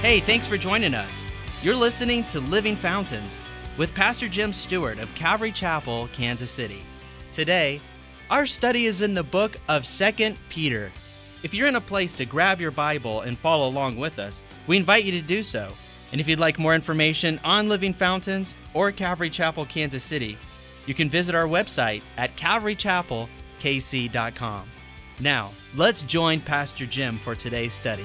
Hey, thanks for joining us. You're listening to Living Fountains with Pastor Jim Stewart of Calvary Chapel, Kansas City. Today, our study is in the book of 2 Peter. If you're in a place to grab your Bible and follow along with us, we invite you to do so. And if you'd like more information on Living Fountains or Calvary Chapel, Kansas City, you can visit our website at calvarychapelkc.com. Now, let's join Pastor Jim for today's study.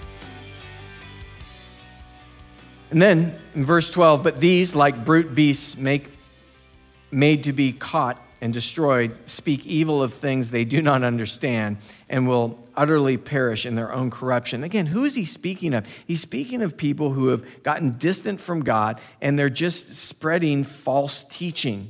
And then in verse 12, but these, like brute beasts made to be caught and destroyed, speak evil of things they do not understand and will utterly perish in their own corruption. Again, who is he speaking of? He's speaking of people who have gotten distant from God and they're just spreading false teaching.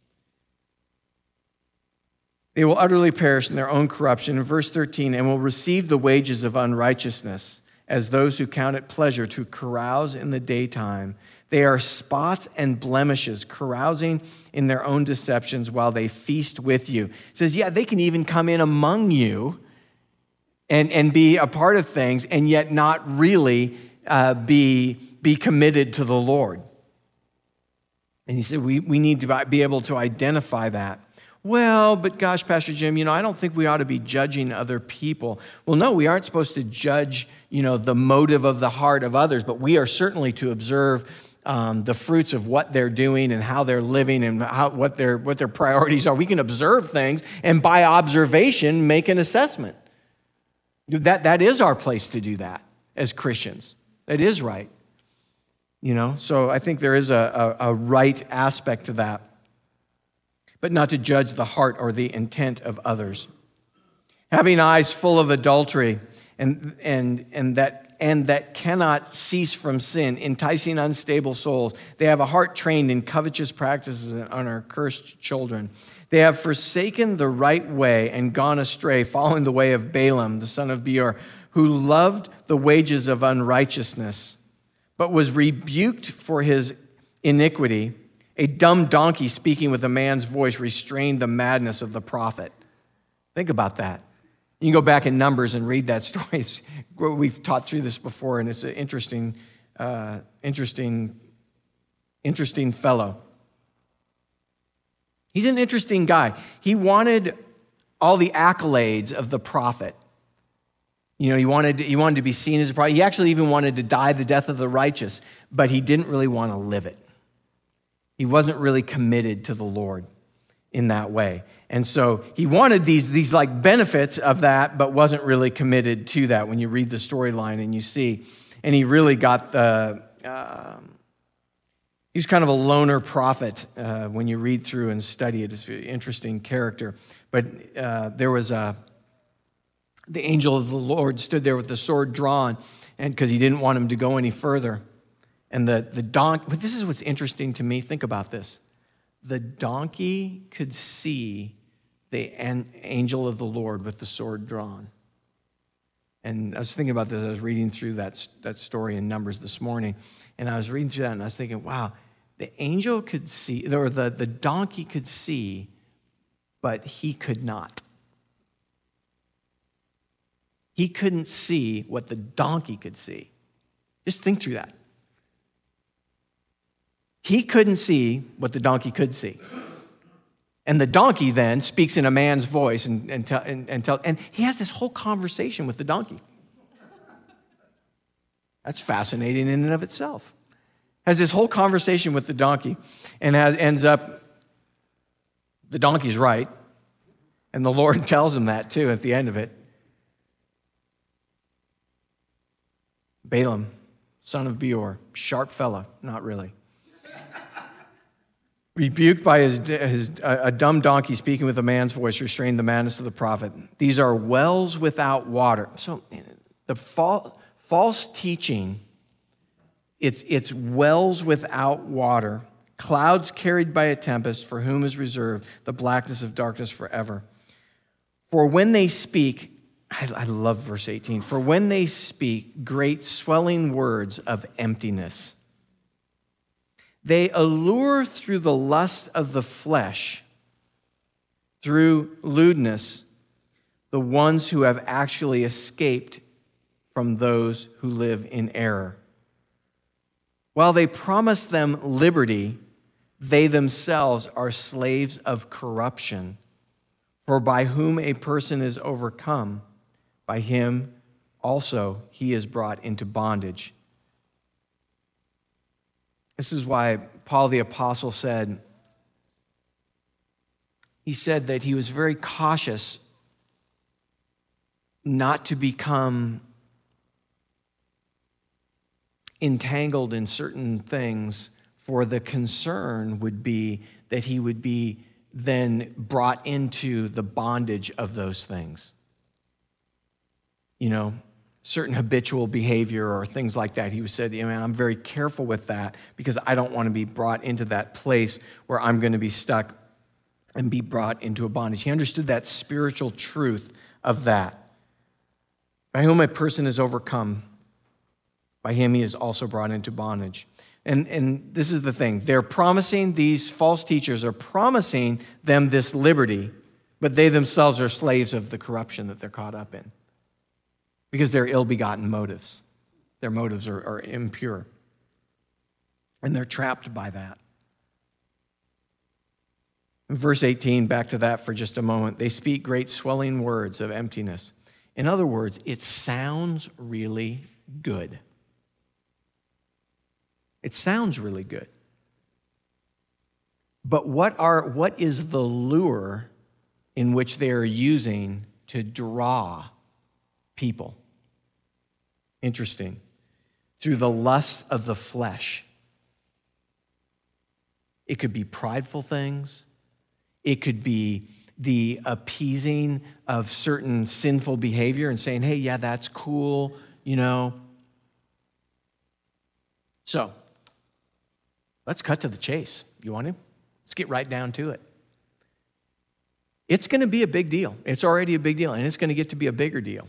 They will utterly perish in their own corruption. In verse 13, and will receive the wages of unrighteousness as those who count it pleasure to carouse in the daytime. They are spots and blemishes, carousing in their own deceptions while they feast with you. It says, yeah, they can even come in among you and be a part of things and yet not really be committed to the Lord. And he said, we need to be able to identify that. Well, but gosh, Pastor Jim, I don't think we ought to be judging other people. Well, no, we aren't supposed to judge, the motive of the heart of others, but we are certainly to observe the fruits of what they're doing and how they're living and what their priorities are. We can observe things and by observation make an assessment. That is our place to do that as Christians. That is right. So I think there is a right aspect to that, but not to judge the heart or the intent of others. Having eyes full of adultery and that cannot cease from sin, enticing unstable souls. They have a heart trained in covetous practices and are cursed children. They have forsaken the right way and gone astray, following the way of Balaam, the son of Beor, who loved the wages of unrighteousness, but was rebuked for his iniquity. A dumb donkey speaking with a man's voice restrained the madness of the prophet. Think about that. You can go back in Numbers and read that story. We've taught through this before, and it's an interesting fellow. He's an interesting guy. He wanted all the accolades of the prophet. He wanted to be seen as a prophet. He actually even wanted to die the death of the righteous, but he didn't really want to live it. He wasn't really committed to the Lord in that way. And so he wanted these like benefits of that, but wasn't really committed to that when you read the storyline and you see. And he really got he was kind of a loner prophet when you read through and study it. It's an interesting character. But there was the angel of the Lord stood there with the sword drawn, and because he didn't want him to go any further. And the donkey, but this is what's interesting to me. Think about this. The donkey could see the angel of the Lord with the sword drawn. And I was thinking about this. I was reading through that story in Numbers this morning. And I was reading through that and I was thinking, wow, the angel could see, or the donkey could see, but he could not. He couldn't see what the donkey could see. Just think through that. He couldn't see what the donkey could see. And the donkey then speaks in a man's voice and he has this whole conversation with the donkey. That's fascinating in and of itself. Has this whole conversation with the donkey and ends up, the donkey's right. And the Lord tells him that too at the end of it. Balaam, son of Beor, sharp fella, not really. Rebuked by a dumb donkey speaking with a man's voice, restrained the madness of the prophet. These are wells without water. So the false teaching, it's wells without water, clouds carried by a tempest, for whom is reserved the blackness of darkness forever. For when they speak, I love verse 18, for when they speak great swelling words of emptiness, they allure through the lust of the flesh, through lewdness, the ones who have actually escaped from those who live in error. While they promise them liberty, they themselves are slaves of corruption. For by whom a person is overcome, by him also he is brought into bondage. This is why Paul the Apostle said that he was very cautious not to become entangled in certain things, for the concern would be that he would be then brought into the bondage of those things. You know, certain habitual behavior or things like that. He said, I'm very careful with that because I don't want to be brought into that place where I'm going to be stuck and be brought into a bondage. He understood that spiritual truth of that. By whom a person is overcome, by him he is also brought into bondage. And this is the thing. They're promising, these false teachers are promising them this liberty, but they themselves are slaves of the corruption that they're caught up in because they're ill-begotten motives. Their motives are impure, and they're trapped by that. In verse 18, back to that for just a moment, they speak great swelling words of emptiness. In other words, it sounds really good. It sounds really good. But what is the lure in which they are using to draw people? Interesting. Through the lust of the flesh. It could be prideful things. It could be the appeasing of certain sinful behavior and saying, hey, yeah, that's cool, So, let's cut to the chase. You want to? Let's get right down to it. It's going to be a big deal. It's already a big deal, and it's going to get to be a bigger deal.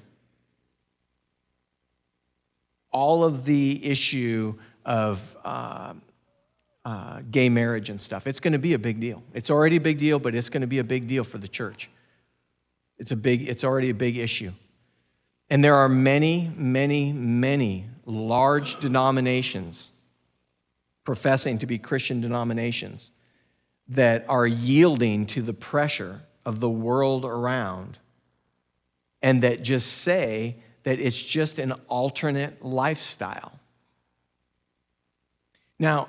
All of the issue of gay marriage and stuff, it's going to be a big deal. It's already a big deal, but it's going to be a big deal for the church. It's already a big issue. And there are many, many, many large denominations professing to be Christian denominations that are yielding to the pressure of the world around and that just say that it's just an alternate lifestyle. Now,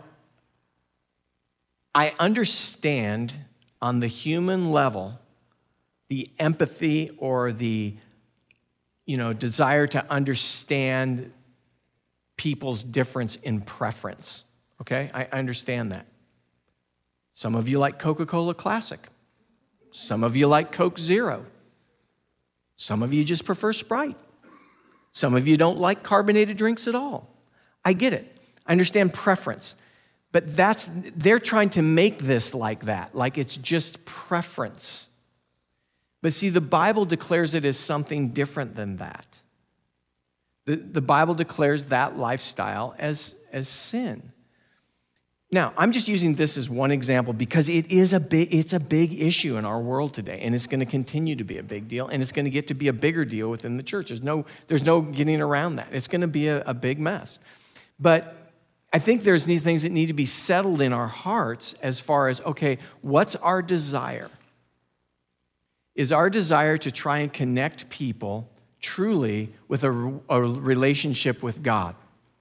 I understand on the human level the empathy or the desire to understand people's difference in preference. Okay, I understand that. Some of you like Coca-Cola Classic. Some of you like Coke Zero. Some of you just prefer Sprite. Some of you don't like carbonated drinks at all. I get it. I understand preference. But they're trying to make this like that, like it's just preference. But see, the Bible declares it as something different than that. The Bible declares that lifestyle as sin. Now, I'm just using this as one example because it's a big issue in our world today, and it's going to continue to be a big deal, and it's going to get to be a bigger deal within the church. There's no getting around that. It's going to be a big mess. But I think there's things that need to be settled in our hearts as far as, okay, what's our desire? Is our desire to try and connect people truly with a relationship with God?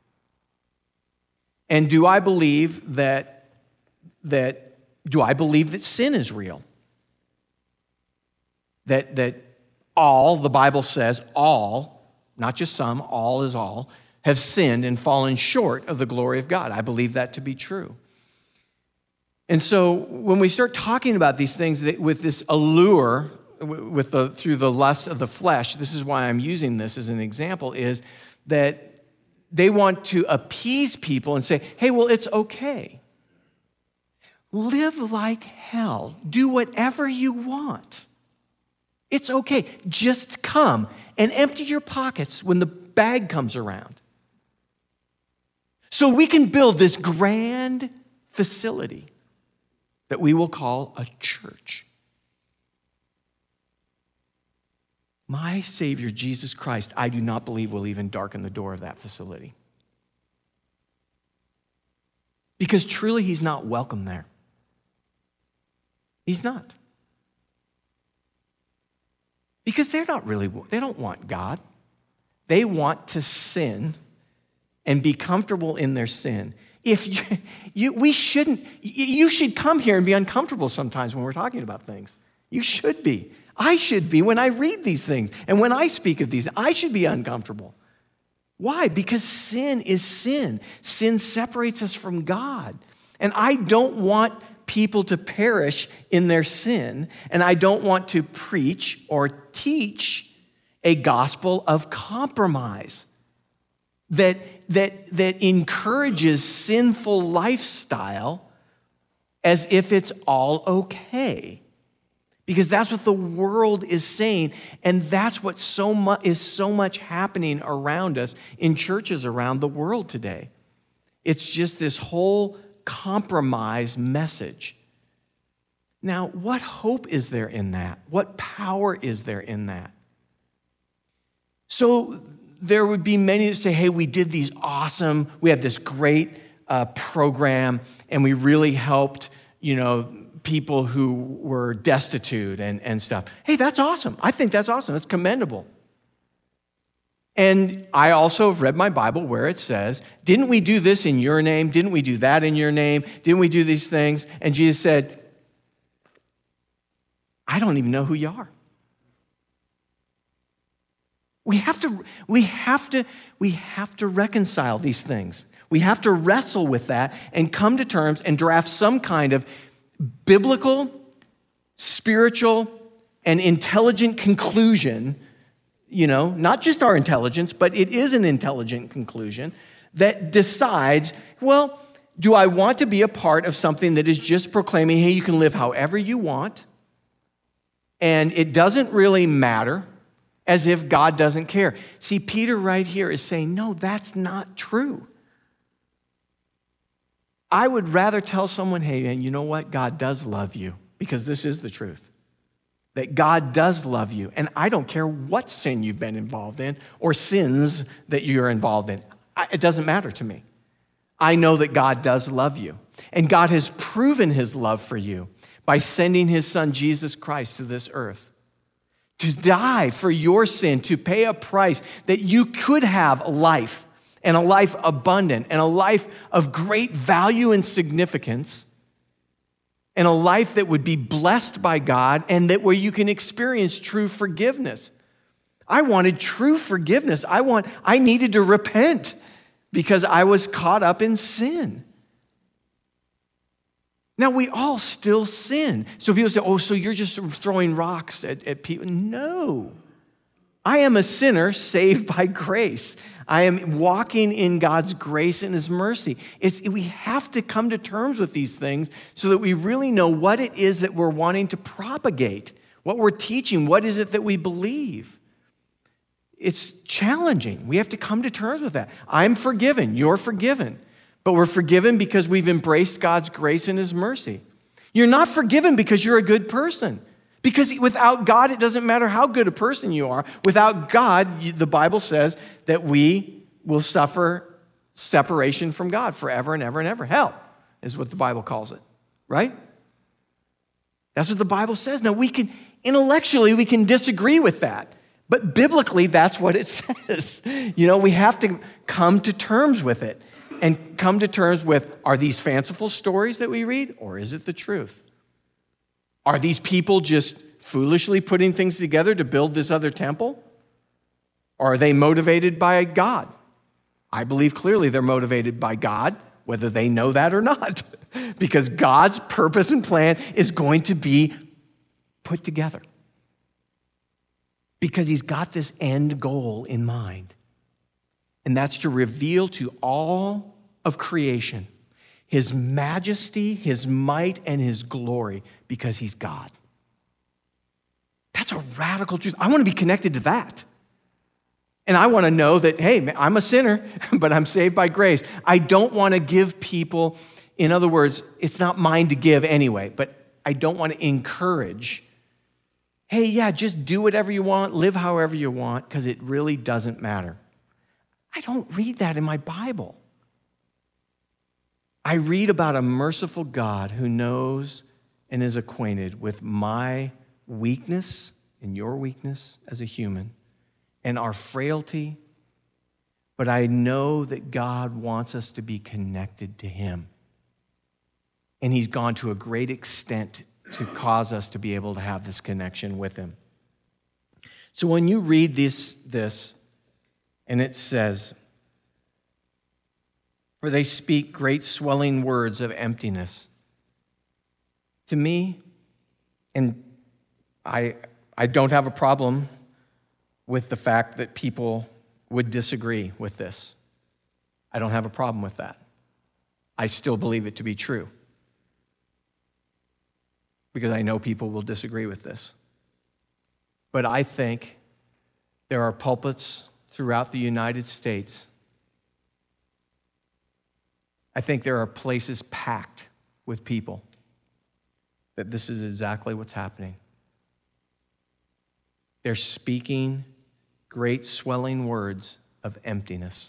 And do I believe that sin is real? That all, the Bible says, all, not just some, all is all, have sinned and fallen short of the glory of God. I believe that to be true. And so when we start talking about these things with this allure, through the lust of the flesh, this is why I'm using this as an example, is that they want to appease people and say, hey, well, it's okay. Live like hell. Do whatever you want. It's okay. Just come and empty your pockets when the bag comes around. So we can build this grand facility that we will call a church. My Savior, Jesus Christ, I do not believe will even darken the door of that facility. because truly he's not welcome there. He's not. Because they don't want God. They want to sin and be comfortable in their sin. If you should come here and be uncomfortable sometimes when we're talking about things. You should be. I should be when I read these things. And when I speak of these, I should be uncomfortable. Why? Because sin is sin. Sin separates us from God. And I don't want people to perish in their sin, and I don't want to preach or teach a gospel of compromise that encourages sinful lifestyle as if it's all okay. Because that's what the world is saying, and that's what is so much happening around us in churches around the world today. It's just this whole compromise message. Now, what hope is there in that? What power is there in that? So there would be many that say, hey, we did these awesome, we had this great program, and we really helped, people who were destitute and stuff. Hey, that's awesome. I think that's awesome. That's commendable. And I also have read my Bible where it says, didn't we do this in your name? Didn't we do that in your name? Didn't we do these things? And Jesus said, I don't even know who you are. We have to reconcile these things. We have to wrestle with that and come to terms and draft some kind of biblical, spiritual, and intelligent conclusion, not just our intelligence, but it is an intelligent conclusion that decides, well, do I want to be a part of something that is just proclaiming, hey, you can live however you want, and it doesn't really matter, as if God doesn't care. See, Peter right here is saying, no, that's not true. I would rather tell someone, hey, and you know what? God does love you, because this is the truth. That God does love you. And I don't care what sin you've been involved in or sins that you're involved in. It doesn't matter to me. I know that God does love you. And God has proven his love for you by sending his son, Jesus Christ, to this earth to die for your sin, to pay a price that you could have life, and a life abundant, and a life of great value and significance, and a life that would be blessed by God, and that where you can experience true forgiveness. I wanted true forgiveness. I needed to repent because I was caught up in sin. Now, we all still sin. So people say, oh, so you're just throwing rocks at people. No. I am a sinner saved by grace. I am walking in God's grace and his mercy. We have to come to terms with these things so that we really know what it is that we're wanting to propagate, what we're teaching, what is it that we believe. It's challenging. We have to come to terms with that. I'm forgiven. You're forgiven. But we're forgiven because we've embraced God's grace and his mercy. You're not forgiven because you're a good person. Because without God, it doesn't matter how good a person you are. Without God, the Bible says that we will suffer separation from God forever and ever and ever. Hell is what the Bible calls it, right? That's what the Bible says. Now, intellectually, we can disagree with that. But biblically, that's what it says. We have to come to terms with it. And come to terms with, are these fanciful stories that we read, or is it the truth? Are these people just foolishly putting things together to build this other temple? Or are they motivated by God? I believe clearly they're motivated by God, whether they know that or not, because God's purpose and plan is going to be put together. Because he's got this end goal in mind. And that's to reveal to all of creation his majesty, his might, and his glory, because he's God. That's a radical truth. I want to be connected to that. And I want to know that, hey, I'm a sinner, but I'm saved by grace. I don't want to give people, in other words, it's not mine to give anyway, but I don't want to encourage, hey, yeah, just do whatever you want, live however you want, because it really doesn't matter. I don't read that in my Bible. I read about a merciful God who knows and is acquainted with my weakness and your weakness as a human and our frailty, but I know that God wants us to be connected to him. And he's gone to a great extent to cause us to be able to have this connection with him. So when you read this, and it says, for they speak great swelling words of emptiness. To me, and I don't have a problem with the fact that people would disagree with this. I don't have a problem with that. I still believe it to be true, because I know people will disagree with this. But I think there are pulpits throughout the United States. I think there are places packed with people that this is exactly what's happening. They're speaking great swelling words of emptiness.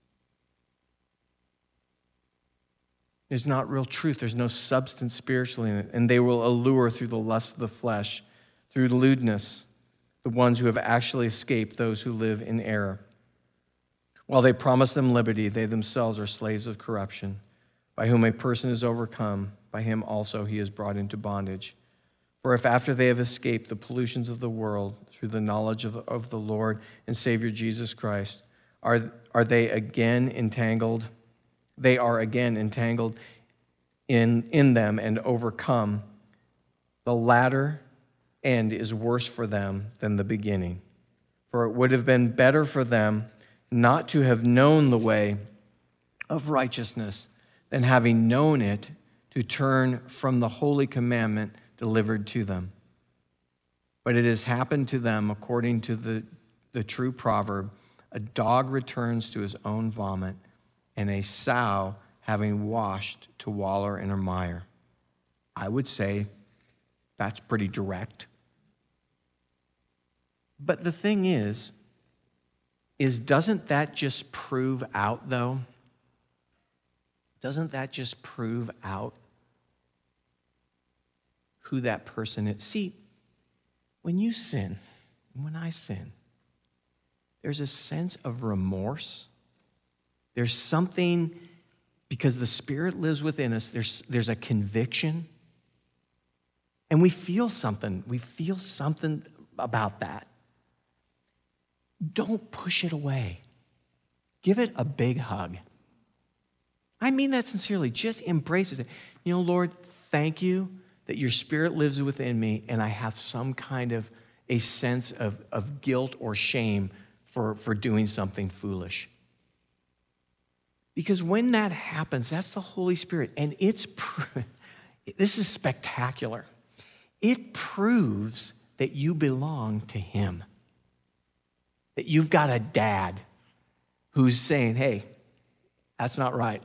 There's not real truth. There's no substance spiritually in it. And they will allure through the lust of the flesh, through lewdness, the ones who have actually escaped those who live in error. While they promise them liberty, they themselves are slaves of corruption. By whom a person is overcome, by him also he is brought into bondage. For if after they have escaped the pollutions of the world through the knowledge of the Lord and Savior Jesus Christ, are they again entangled? They are again entangled in them and overcome. The latter end is worse for them than the beginning. For it would have been better for them not to have known the way of righteousness than having known it to turn from the holy commandment delivered to them. But it has happened to them according to the true proverb, a dog returns to his own vomit, and a sow having washed to waller in her mire. I would say that's pretty direct. But the thing is doesn't that just prove out, though? Doesn't that just prove out who that person is? See, when you sin, when I sin, there's a sense of remorse. There's something, because the Spirit lives within us, there's a conviction. And we feel something. We feel something about that. Don't push it away. Give it a big hug. I mean that sincerely. Just embrace it. You know, Lord, thank you that your Spirit lives within me and I have some kind of a sense of guilt or shame for doing something foolish. Because when that happens, that's the Holy Spirit. And this is spectacular. It proves that you belong to him. That you've got a dad who's saying, hey, that's not right.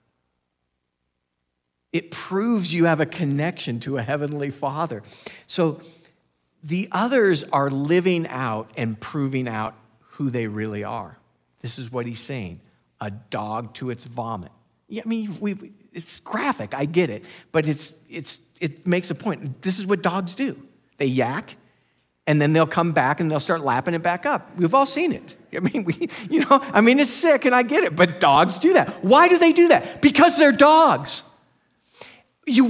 It proves you have a connection to a heavenly Father. So the others are living out and proving out who they really are. This is what he's saying. A dog to its vomit. Yeah, I mean, it's graphic, I get it. But it makes a point. This is what dogs do. They yak, and then they'll come back and they'll start lapping it back up. We've all seen it. I mean, it's sick and I get it, but dogs do that. Why do they do that? Because they're dogs. You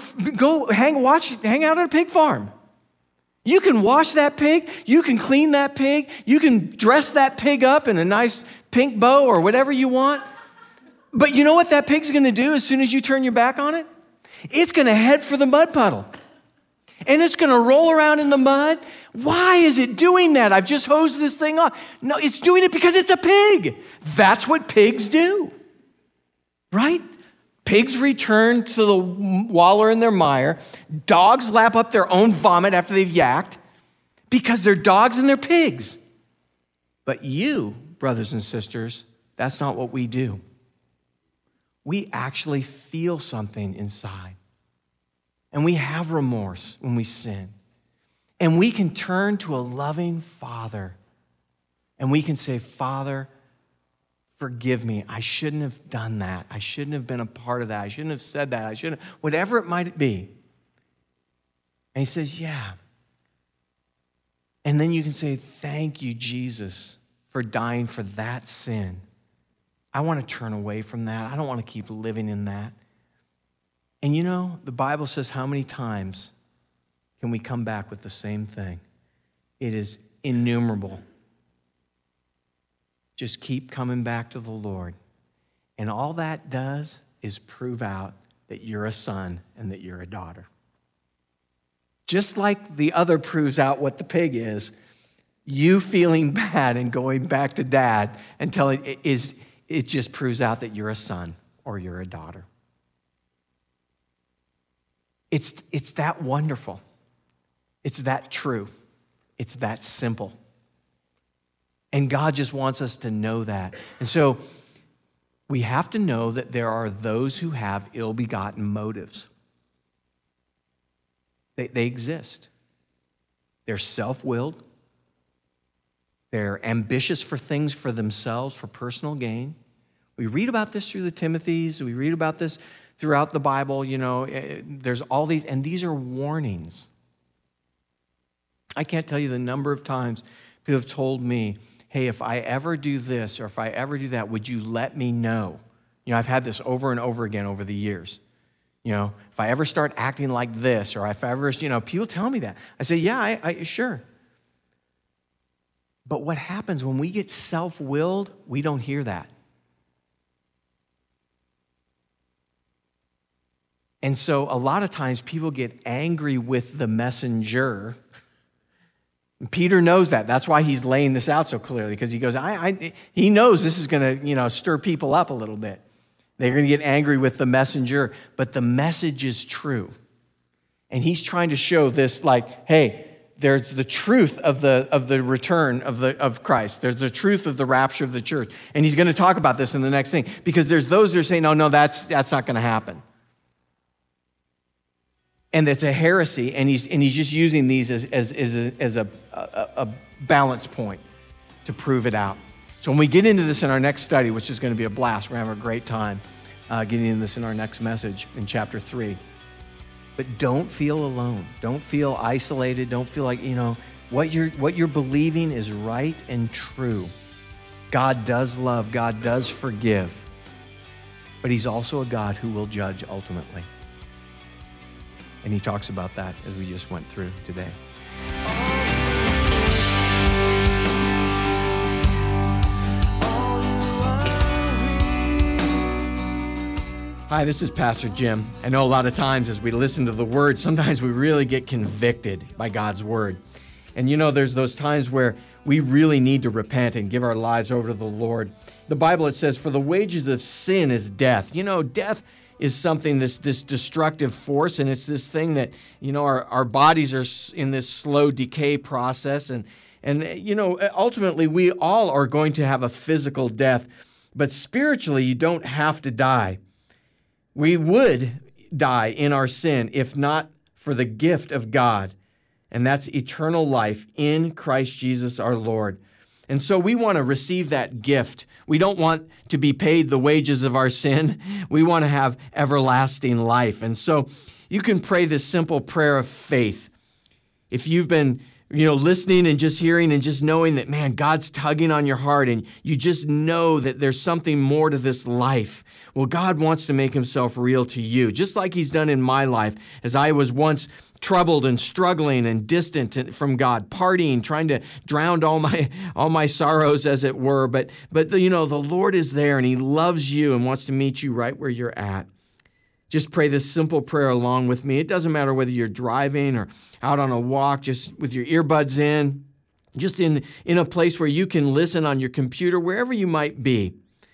hang out at a pig farm. You can wash that pig, you can clean that pig, you can dress that pig up in a nice pink bow or whatever you want. But you know what that pig's gonna do as soon as you turn your back on it? It's gonna head for the mud puddle. And it's gonna roll around in the mud. Why is it doing that? I've just hosed this thing off. No, it's doing it because it's a pig. That's what pigs do, right? Pigs return to the waller in their mire. Dogs lap up their own vomit after they've yacked because they're dogs and they're pigs. But you, brothers and sisters, that's not what we do. We actually feel something inside. And we have remorse when we sin. And we can turn to a loving Father. And we can say, Father, Forgive me. I shouldn't have done that. I shouldn't have been a part of that. I shouldn't have said that. I shouldn't have, whatever it might be. And he says, yeah. And then you can say, thank you, Jesus, for dying for that sin. I want to turn away from that. I don't want to keep living in that. And you know, the Bible says how many times can we come back with the same thing? It is innumerable. Just keep coming back to the Lord. And all that does is prove out that you're a son and that you're a daughter. Just like the other proves out what the pig is, you feeling bad and going back to dad and telling it just proves out that you're a son or you're a daughter. It's that wonderful. It's that true. It's that simple. And God just wants us to know that. And so we have to know that there are those who have ill-begotten motives. They exist. They're self-willed. They're ambitious for things for themselves, for personal gain. We read about this through the Timothys. We read about this throughout the Bible. You know, there's all these, and these are warnings. I can't tell you the number of times people have told me, hey, if I ever do this or if I ever do that, would you let me know? You know, I've had this over and over again over the years. You know, if I ever start acting like this or if I ever, you know, people tell me that. I say, yeah, I sure. But what happens when we get self-willed, we don't hear that. And so a lot of times people get angry with the messenger. Peter knows that. That's why he's laying this out so clearly, because he goes, he knows this is going to, you know, stir people up a little bit. They're going to get angry with the messenger, but the message is true. And he's trying to show this like, hey, there's the truth of the return of Christ. There's the truth of the rapture of the church. And he's going to talk about this in the next thing, because there's those that are saying, no, that's not going to happen. And it's a heresy, and he's just using these as a balance point to prove it out. So when we get into this in our next study, which is going to be a blast, we're going to have a great time getting into this in our next message in chapter 3. But don't feel alone. Don't feel isolated. Don't feel like, you know, what you're believing is right and true. God does love. God does forgive. But he's also a God who will judge ultimately. And he talks about that as we just went through today. Hi, this is Pastor Jim. I know a lot of times as we listen to the Word, sometimes we really get convicted by God's Word. And you know, there's those times where we really need to repent and give our lives over to the Lord. The Bible, it says, for the wages of sin is death. You know, death is something, this destructive force, and it's this thing that, you know, our bodies are in this slow decay process. And you know, ultimately, we all are going to have a physical death. But spiritually, you don't have to die. We would die in our sin if not for the gift of God, and that's eternal life in Christ Jesus our Lord. And so we want to receive that gift. We don't want to be paid the wages of our sin. We want to have everlasting life. And so you can pray this simple prayer of faith. If you've been listening and just hearing and just knowing that, man, God's tugging on your heart and you just know that there's something more to this life. Well, God wants to make himself real to you, just like he's done in my life, as I was once troubled and struggling and distant from God, partying, trying to drown all my sorrows, as it were. But you know, the Lord is there and he loves you and wants to meet you right where you're at. Just pray this simple prayer along with me. It doesn't matter whether you're driving or out on a walk, just with your earbuds in, just in a place where you can listen on your computer, wherever you might be.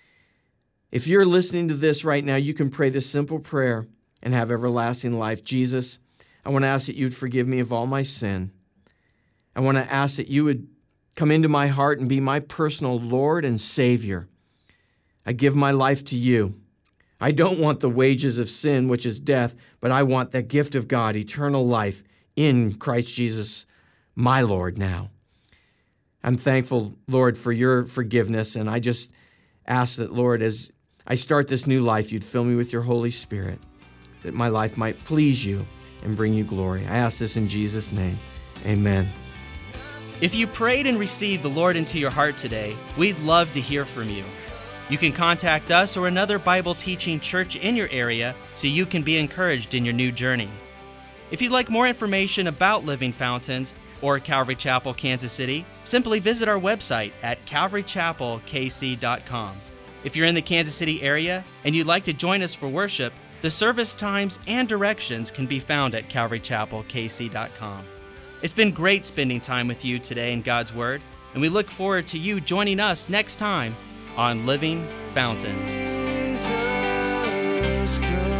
If you're listening to this right now, you can pray this simple prayer and have everlasting life. Jesus, I want to ask that you'd forgive me of all my sin. I want to ask that you would come into my heart and be my personal Lord and Savior. I give my life to you. I don't want the wages of sin, which is death, but I want the gift of God, eternal life in Christ Jesus, my Lord now. I'm thankful, Lord, for your forgiveness, and I just ask that, Lord, as I start this new life, you'd fill me with your Holy Spirit, that my life might please you and bring you glory. I ask this in Jesus' name. Amen. If you prayed and received the Lord into your heart today, we'd love to hear from you. You can contact us or another Bible teaching church in your area so you can be encouraged in your new journey. If you'd like more information about Living Fountains or Calvary Chapel, Kansas City, simply visit our website at calvarychapelkc.com. If you're in the Kansas City area and you'd like to join us for worship, the service times and directions can be found at calvarychapelkc.com. It's been great spending time with you today in God's Word, and we look forward to you joining us next time on Living Fountains.